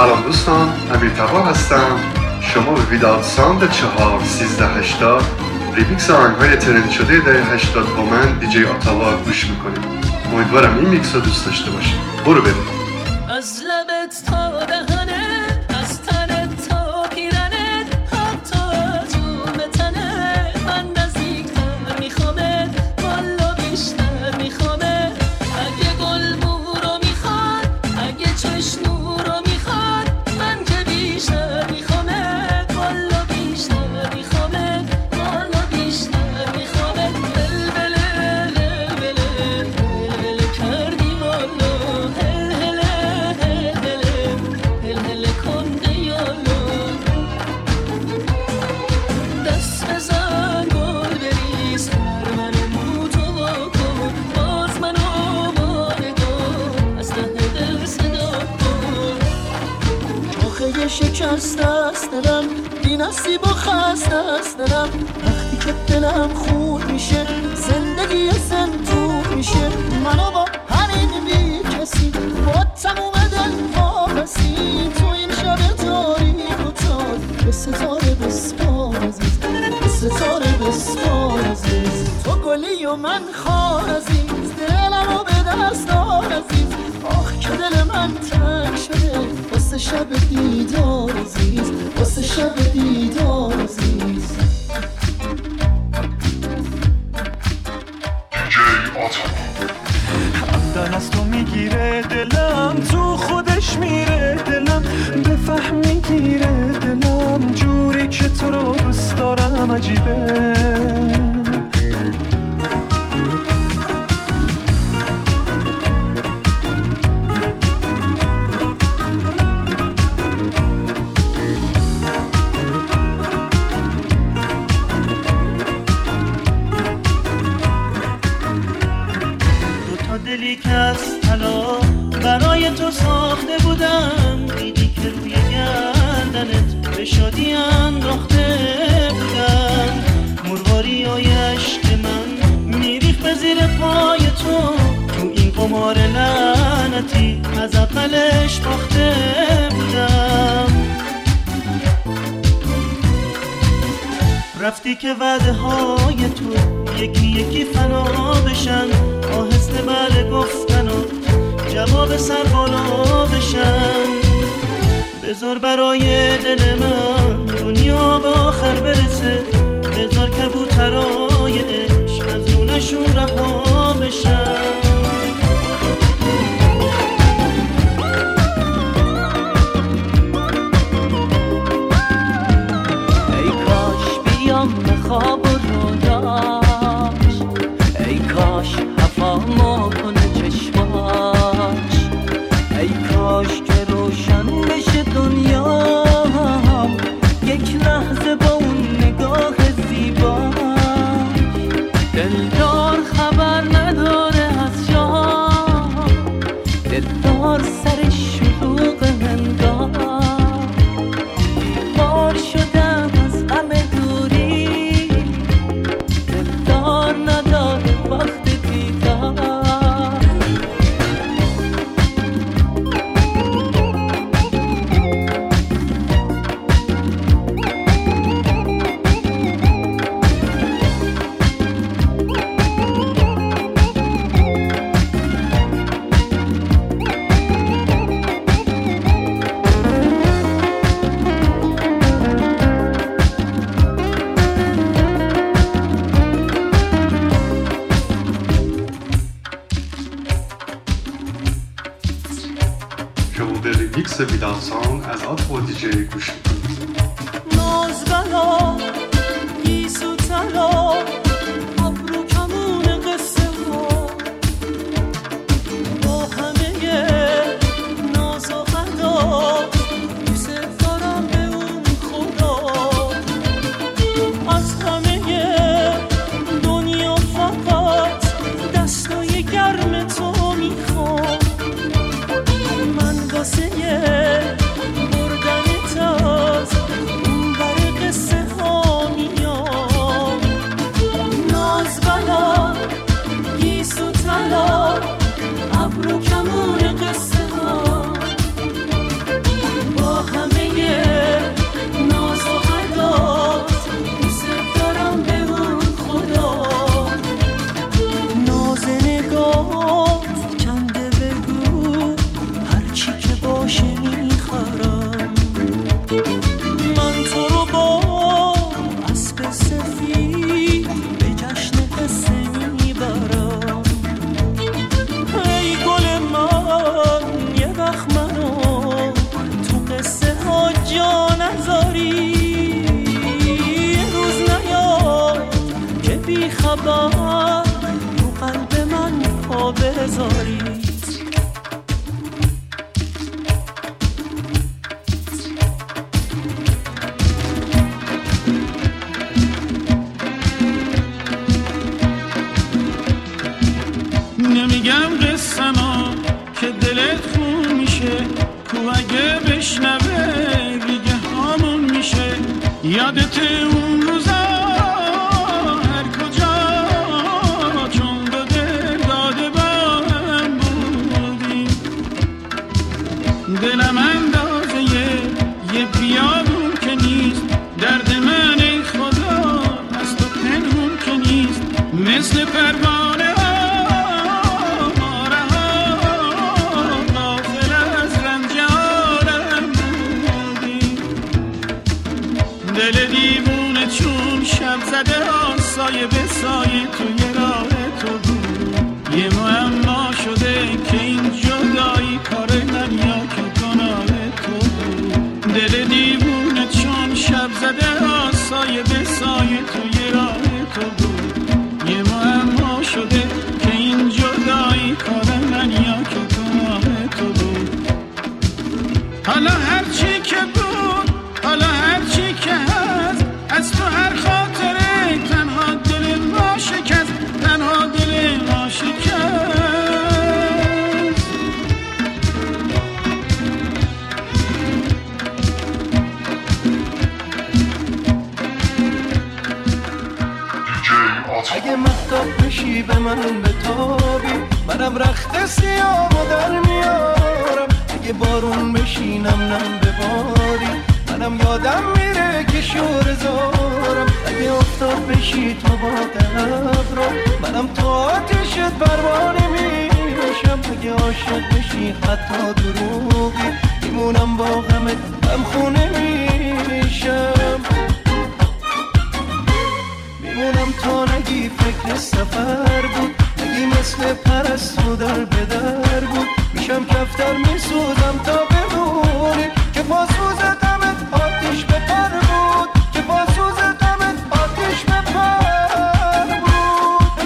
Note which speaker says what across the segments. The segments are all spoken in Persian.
Speaker 1: سلام دوستان، امیر تبا هستم. شما به ویدال ساوند 41380 ریمیکس آهنگ‌های ترند شده دهه 80 با من دیجی آتاوا گوش میکنید. امیدوارم این میکس رو دوست داشته باشید. برو بریم.
Speaker 2: از لبت تا دهنت، از تنت تا پیرنت، حتی جون تنت، من نزدیکتر میخوامت، والا بیشتر میخوامت. اگه گل رو میخواد، اگه چشنو رو میخواد، من که بیشتر میخوامت، والا بیشتر میخوامت، والا بیشتر میخوامت. بلبله بلبله بلبله کردی والا، شکست است دلم، بی نصیب و خسته است دلم. وقتی که دلم خون میشه، زندگی زندون میشه. منو با همین بی کسی، با تموم دل واپسی، تو این شب تاریک و تار، به ستاره بسپار عزیز، به ستاره بسپار عزیز. تو گلی و من خار عزیز، دلمو به دست دار عزیز. آخ که دل من تنگ شده واسه شب دیدار عزیز، واسه شب دیدار عزیز.
Speaker 3: عبدن از تو میگیره دلم، تو خودش میره دلم، بفهم میگیره دلم، جوری که تو رو دوست دارم عجیبه.
Speaker 4: دلی که از طلا برای تو ساخته بودم، دیدی که روی گردنت به شادی انداخته بودم. مرواری عشق من میریخت به زیر پای تو این قمار لعنتی از اولش باخته بودم. رفتی که وعده های تو یکی یکی فنا بشن، آهسته بله گفتن و جواب سر بالا بشن. بذار برای دل من دنیا به آخر برسه، بذار کبوترای عشق از رونشون رها بشن.
Speaker 2: ای کاش بیام به خواب و رویاش، ای کاش حفامو کنه چشماش، ای کاش که روشن بشه دنیام یک لحظه با اون نگاه زیباش. دلدار خبر نداره از جام، دلدار سر شلوغ هنگام. بار شدم از غم دوری، دلدار نداره وقت دیدار.
Speaker 1: شما به ریمیکس ویدال ساوند از آتاوا دیجی گوش میکنید.
Speaker 2: ناز بلا گیسو طلا، ابرو کمون قصه ها، با همه ناز و خندا، دوست دارم به اون خدا. از همه دنیا فقط دستای گرم تو میخوام. من واسه بردنت از اون بر قصه ها میام. ناز بلا گیسو طلا، ابرو کمون قصه ها،
Speaker 4: پا بذاری.
Speaker 5: نمیگم قصه‌مو که دلت خون میشه، کو اگه بشنوه دیگه همون میشه. یادت اون روزا هر کجا چون دو دل داده با هم بودیم، دلم اندازه یه بیابون که نیست، درد من ای خدا از تو پنهون که نیست. مثل پروانه دل دیوونه چون شب زده سایه به سایه توی راه تو بود. یه معما شده که این جدایی کار من یا که گناه تو بود. دل دیوونه چون شب زده سایه به سایه توی راه تو بود. یه معما شده که این جدایی کار من یا که گناه تو بود. حالا هرچی که بود، حالا هرچی که هست، از تو هر خاطره تنها دل ما شکست، تنها دل ما شکست.
Speaker 3: اگه مهتاب بشی به من بتابی، منم رخت سیاه در میارم. اگه بارون بشی نم نم بباری، منم یادم میره که شور زارم. اگه آفتاب بشی تو با ابرا، منم تو آتشت پروانه میشم. اگه عاشق بشی حتی دروغی، میمونم با غمت هم خونه میشم. میمونم تا نگی فکر سفر بود، نگی مثل پرستو در به در بود. میشم کفتر میسوزم تا بمونی، که پاسوز غمت آتیش به پر بود، که پاسوز غمت آتیش به پر بود.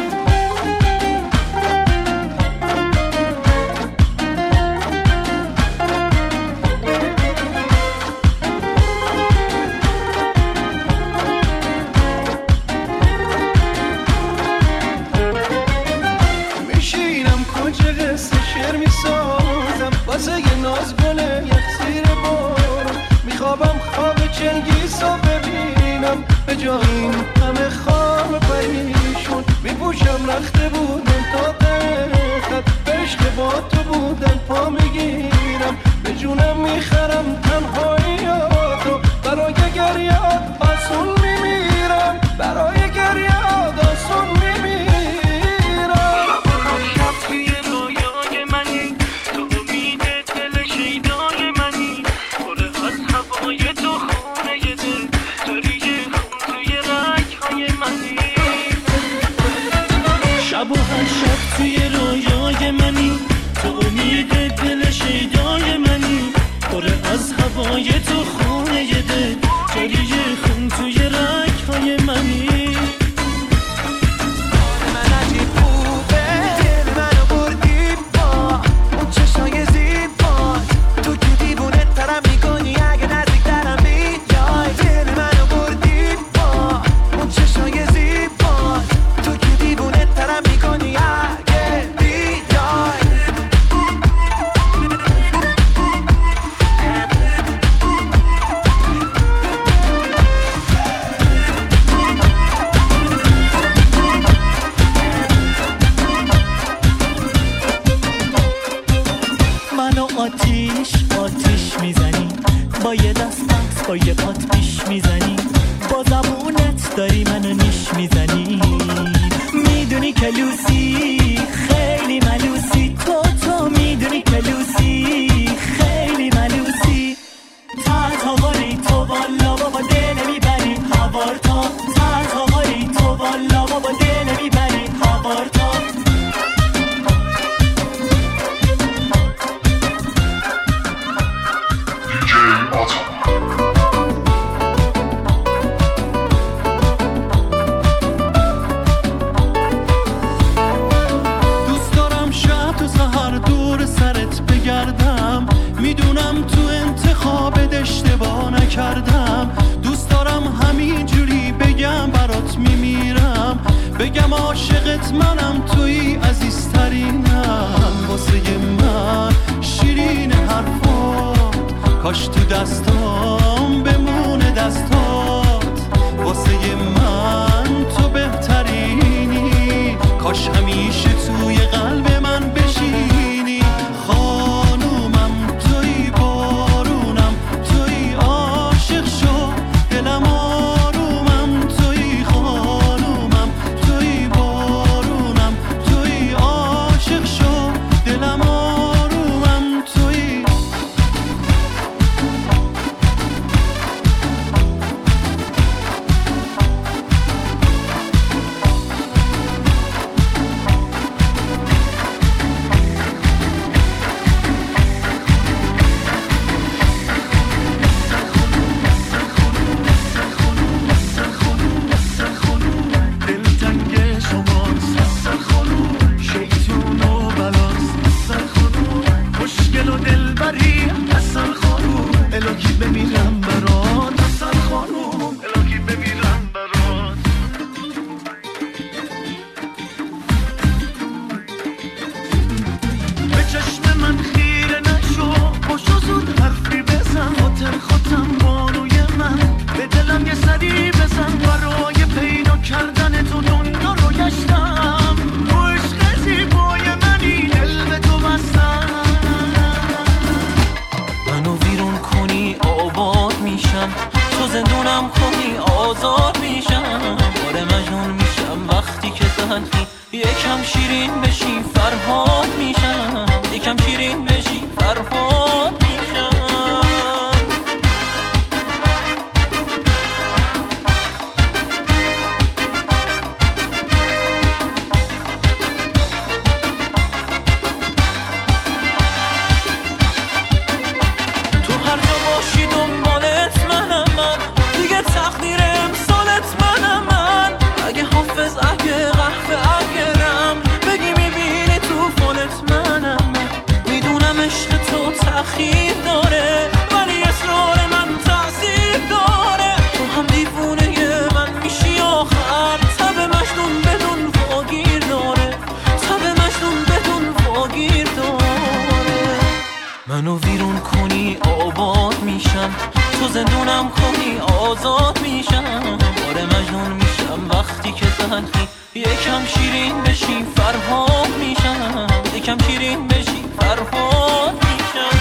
Speaker 3: میشینم کجا قصه شعر میسازم، واسه یه ناز گله یخ زیر بارم. میخوابم خواب چنگیزو ببینم، به جای این همه خواب پریشون. میپوشم رخته بودن تا دقت، به عشق با تو بودن پا میگیرم. به جونم میخرم تنهاییاتو، برای گریات آسون میمیرم، برای گریات آسون میمیرم.
Speaker 4: شب توی رویای منی، تو امید دل شیدای منی، پر از هوای تو خونه دل، داری خون توی رگ‌های منی. شب و هر شب توی رویای منی، تو امید دل شیدای منی، پر از هوای تو خونه دل، داری خون توی رگ‌های منی.
Speaker 3: من عجیب خوبه، دل منو بردی با اون چشای زیبات. تو که دیوونه ترم میکنی اگه نزدیکترم بیای. دل منو بردی با اون چشای زیبات. تو که دیوونه ترم میکنی اگه بیای.
Speaker 4: منو آتیش میزنی، با یه دستت با یه پات پیش میزنی، با زبونت داری منو نیش میزنی. میدونی که لوسی خیلی ملوسی، تو میدونی که لوسی خیلی ملوسی. تا غاری تو والا بابا دل میبری هوار تا، تا غاری تو والا بابا دل میبری هوار تا.
Speaker 6: DJ Auto.
Speaker 3: مطمئنم توی عزیزترینم واسه من شیرین حرفات کاش تو دستام بمونه دستات واسه من تو بهترینی کاش همیشه توی قلب من بشینی خانومم توی بارونم توی عاشق شو دلم آرومم توی خانومم توی بارونم توی عاشق شو دلم آرومم توی یکم شیرین بشی فرهاد میشم یکم شیرین بشی فرهاد میشم تو هر جا باشی دنبالت منم من دیگه تقدیر امسالت منم من اگه حافظ اگه قهوه تأخیر داره ولی اصرار من تأثیر داره تو هم دیوونه من میشی آخر تب مجنون بدون واگیر داره تب مجنون بدون واگیر داره منو ویرون کنی آباد میشم تو زندونم کنی آزاد میشم آره مجنون میشم وقتی که تنهی یکم شیرین بشی فرهاد میشم یکم شیرین بشی فرهاد میشم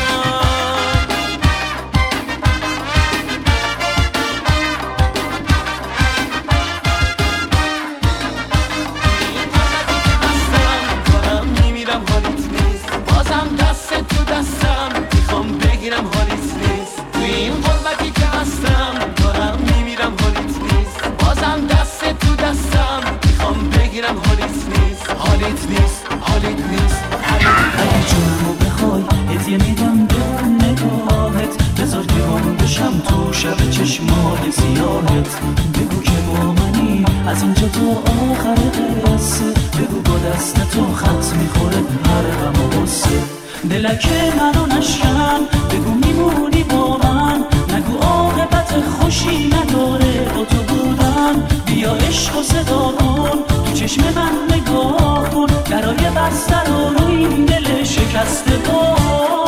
Speaker 3: شب چشمای سیاهت بگو که با منی از اینجا تا آخر قصه بگو با دست تو خط میخوره هر غم و غصه دلکه منو نشکن بگو میمونی با من نگو عاقبت خوشی نداره با تو بودن بیا عشق و صدا کن تو چشم من نگاه کن درای بسته رو این دل شکسته با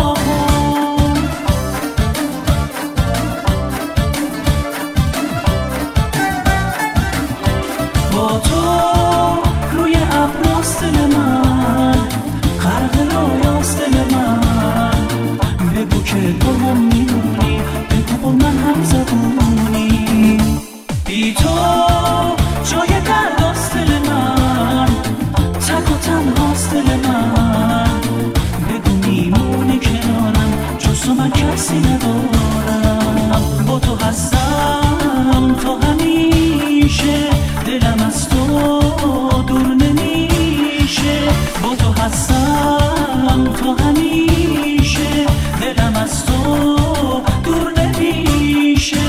Speaker 3: تو روی ابراست دل من خرق رویاست دل من بگو که تو هم میمونی بگو با من هم زبونی بی تو جای درداست دل من تک و تنهاست دل من بگو میمونی کنارم جز تو من کسی ندارم با تو هستم تا همیشه دلم از تو دور نمیشه با تو هستم تا همیشه دلم از تو دور نمیشه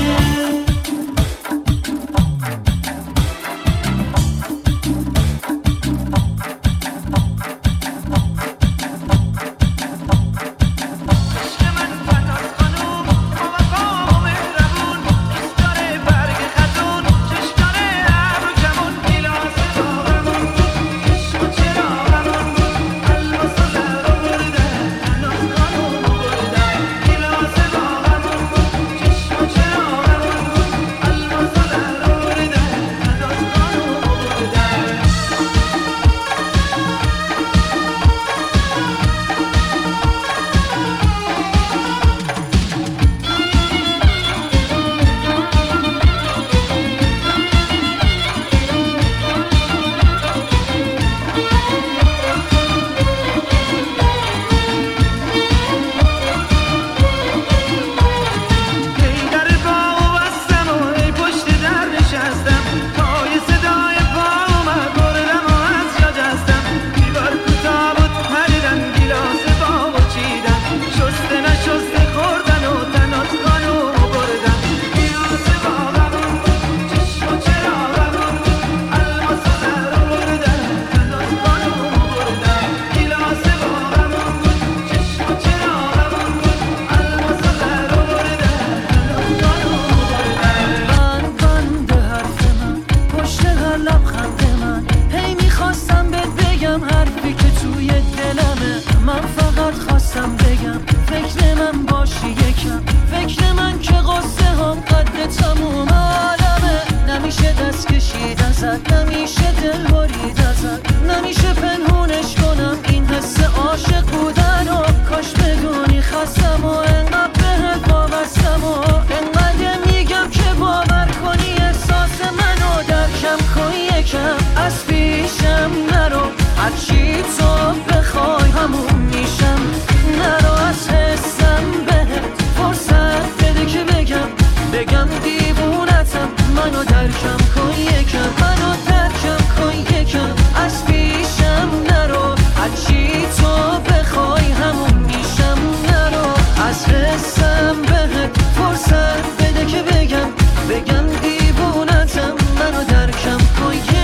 Speaker 2: دلمه. من فقط خواستم بگم فکر من باشی یکم، فکر من که قصه هم قد تموم عالمه. نمیشه دست کشید ازت، نمیشه دل برید ازت، نمیشه پنهونش کنم این حس عاشق بودن و کاش بدونی خستم و انقدر بهت وابستم و انقدر میگم که باور کنی احساس منو درکم کن یکم. از پیشم نرو هرچی تو بخوای همون میشم، نرو از حسم بهت فرصت بده که بگم دیوونتم. منو درکم کن یکم، منو درکم کن یکم. از پیشم نرو هرچی تو بخوای همون میشم، نرو از حسم بهت فرصت بده که بگم دیوونتم. منو درکم کن یکم.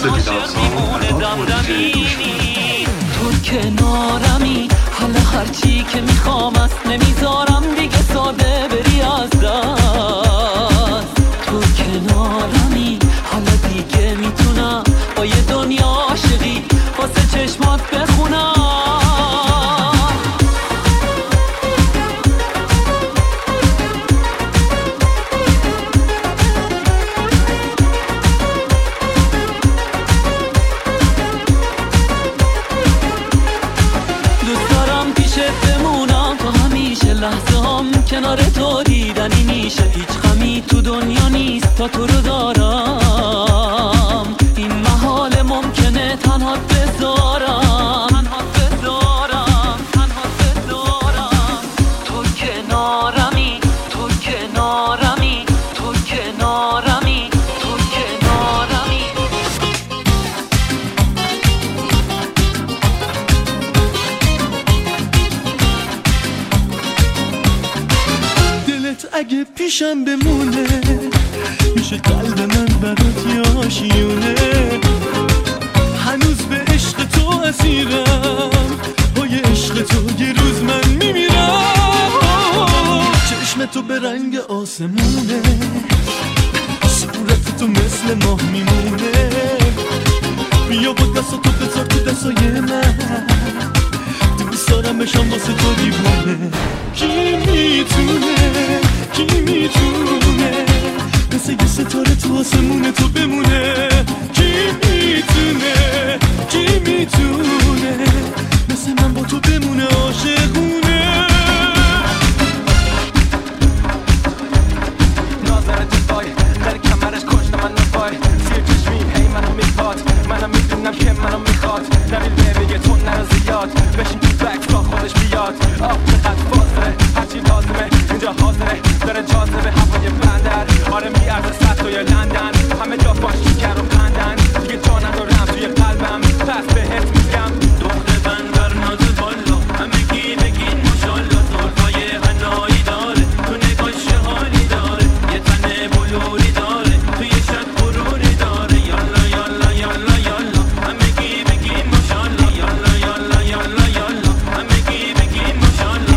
Speaker 1: مثل بیدارسان
Speaker 6: تو کنارمی، حالا هرچی که میخوام است نمیذارم دیگه ساده بری از دست. تو کنارمی، حالا دیگه میتونم با یه دنیا عاشقی واسه چشمات بخونم. لحظه هم کنار تو دیدنی میشه، هیچ غمی تو دنیا نیست تا تو رو دارم. این محال ممکنه تنها بذارم. تو کنارمی، تو کنارمی، تو کنارمی، تو کنارمی.
Speaker 3: اگه پیشم بمونه میشه قلب من برات یه آشیونه. هنوز به عشق تو اسیرم، پای عشق تو یه روز من میمیرم. چشم تو به رنگ آسمونه، صورت تو مثل ماه میمونه. بیا با دست تو بذار تو دستای من، دوست دارم بشم واسه تو دیوانه. کی میتونه، کی میتونه مثل یه ستاره تو آسمون تو بمونه. کی میتونه، کی میتونه مثل من با تو بمونه عاشقونه. نازنه تو پای در کمرش کشت من نپای، زیر چشمیم هی منو میپاد، منم میدونم که منو میخواد. دلیل بگه تو نرو زیاد، بشین تو بک تا خودش بیاد. آب چقدر فاصله، هرچی لازمه اینجا حاضره، داره جاذبه هوای بندر. آره میارزه سطح توی لندن، همه جا باش شکر و خندن. دیگه جا ندارم توی قلبم، پس بهت میگم دختر بندر نازه بالا. همگی بگین ماشالله، زلفای حنایی داره، تو نگاش حالی داره، یه تن بلوری داره، توی شب غروری داره. یالا یالا یالا یالا همگی بگین ماشالله. یالا یالا یالا یالا همگی بگین ماشالله.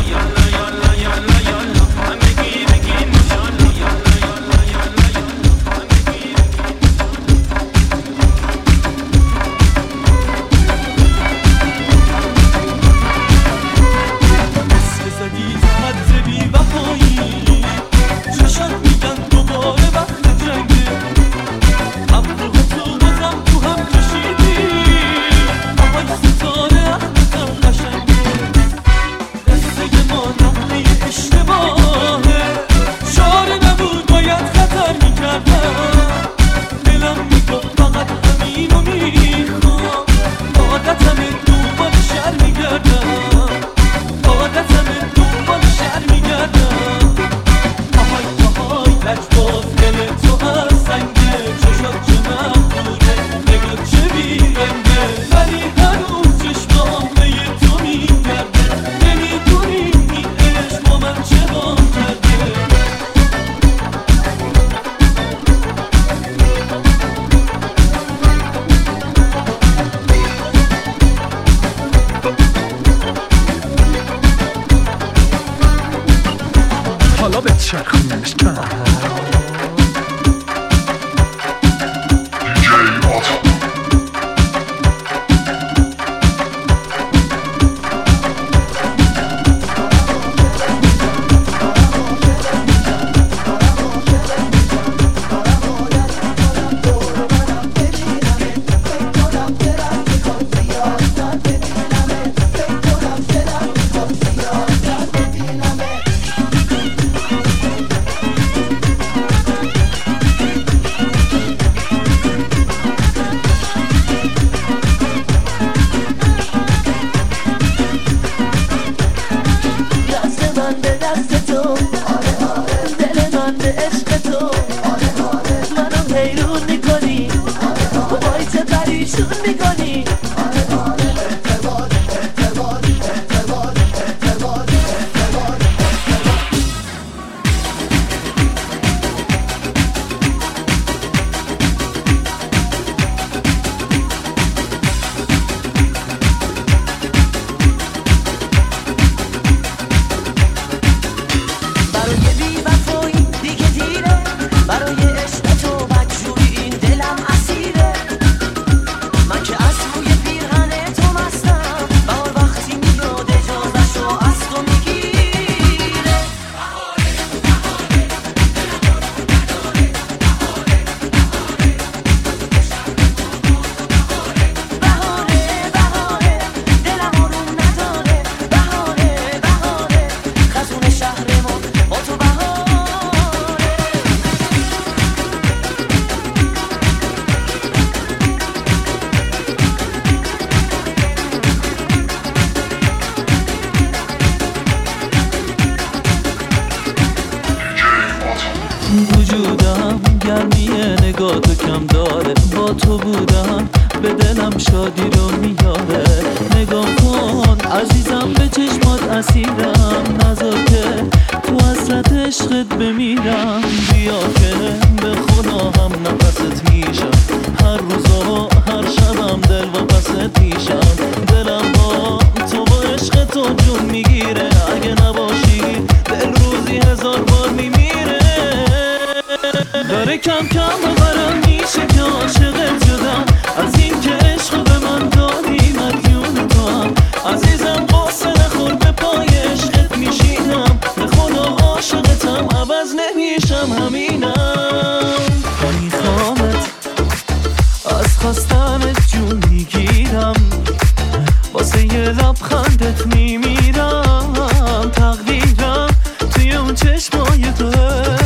Speaker 6: با تو بودم به دلم شادی رو میاره. نگاه کن عزیزم به چشمات اسیرم، نذار که تو حسرت عشقت بمیرم. بیا که به خدا هم نفست میشم، هر روز و هر شبم دل و پست میشم. دلم با تو با عشق تو جون میگیره، اگه نباشی دل روزی 1000 بار میمیره. داره کم کم ببرم میشه که عاشقت شدم، از این که عشق به من دادی مدیون تو هم. عزیزم قصه نخور به پای عشقت میشینم، به خدا عاشقتم عوض نمیشم همینم. میخوامت از خواستنت جون میگیرم، واسه یه لبخندت میمیرم. تقدیرم توی اون چشمای توه،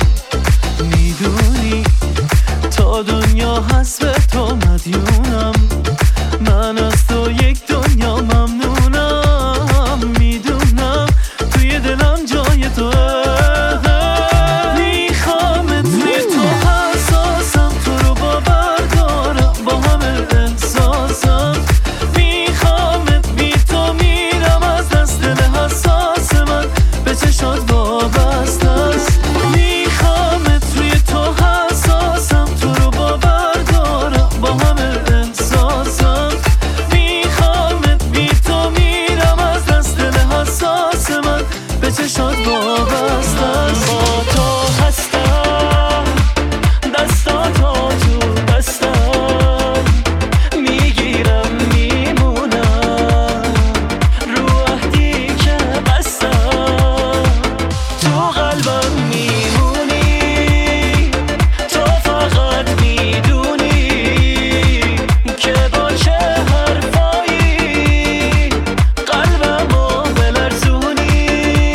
Speaker 6: میدونی تا دنیا هست به تو مدیونم. من از تو یک دنیا ممنونم، میدونم توی دلم جای توه. میخوامت توی تو حساسم، تو رو باور دارم با همه احساسم. میخوامت بی تو میرم از دست دل حساس من، به چشات وابسته است. میخوامت توی تو حساسم، تو رو باور دارم با همه احساسم. میخوامت بی تو میرم از دست دل حساس من، به چشات وابسته است. با تو هستم دستاتو تو دستم، میگیرم میمونم رو عهدی که بستم. تو قلبم میمونی، تو فقط میدونی که با چه حرفایی قلبمو بلرزونی.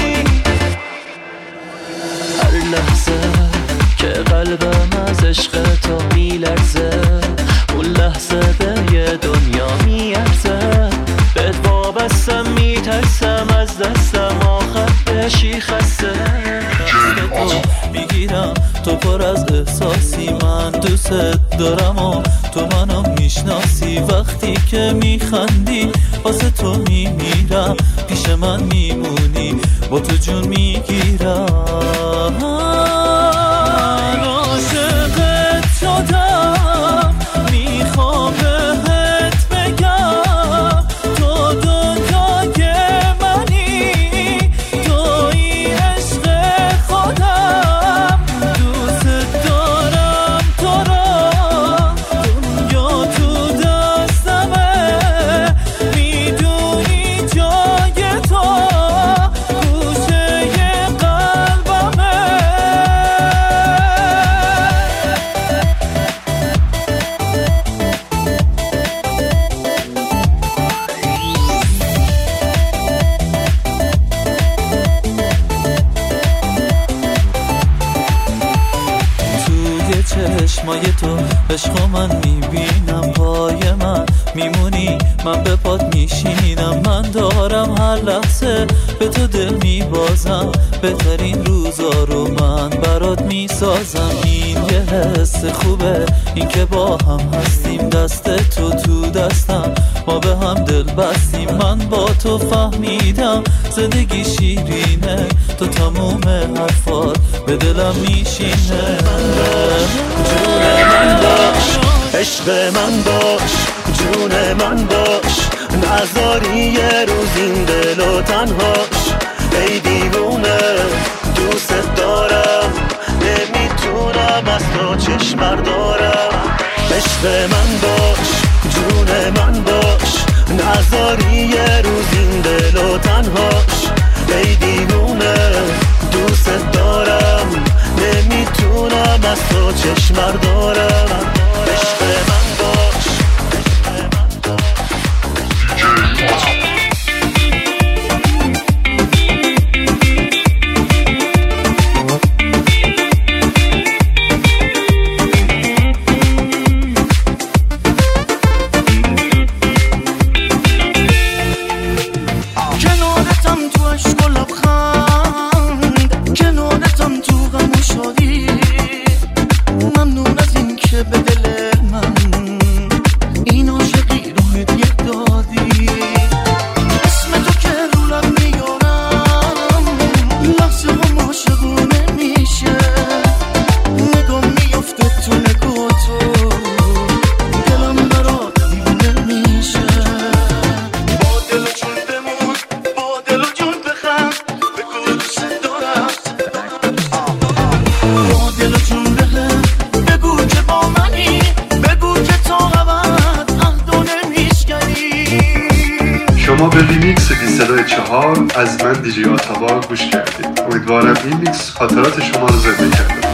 Speaker 6: هر لحظه که قلبم از عشق تو میلرزه، اون لحظه به یه دنیا میارزه. بهت وابستم میترسم از دستم آخر بشی خسته. دست تو میگیرم، تو پر از احساسی، من دوست دارم و تو منو میشناسی. وقتی که میخندی واسه تو میمیرم، پیش من میمونی با تو جون میگیرم. من عاشقت شدم، میخوام بهت بگم تو دنیای منی، توی عشق خودم. دوست دارم تو را، دنیا تو دستمه، میدونی جای تو گوشه قلبمه. توی چشمای تو عشق من میبینم، پای من میمونی من به پات میشینم. من دارم هر لحظه به تو دل میبازم، بهترین روزا رو من برات میسازم. این یه حس خوبه این که با هم هستیم، دست تو تو دستم ما به هم دل بستیم. من با تو فهمیدم زندگی شیرینه، تو تموم حرفات به دلم میشینه. جون من باش، عشق من باش، جون من باش، نذاری یه روز این دلو تنهاش. ای دیوونه دوست دارم، نمیتونم از تو چشم بردارم. عشق من باش، جون من باش، نذاری یه روز این دلو تنهاش. ای دیوونه دوست دارم، نمیتونم از تو چشم بردارم. عشق من باش.
Speaker 2: ممنون از این که به دل من
Speaker 1: شما به ریمیکس بی صدای 4 از من دیجی آتاوا گوش کردید. امیدوارم این میکس خاطرات شما رو زنده کرده.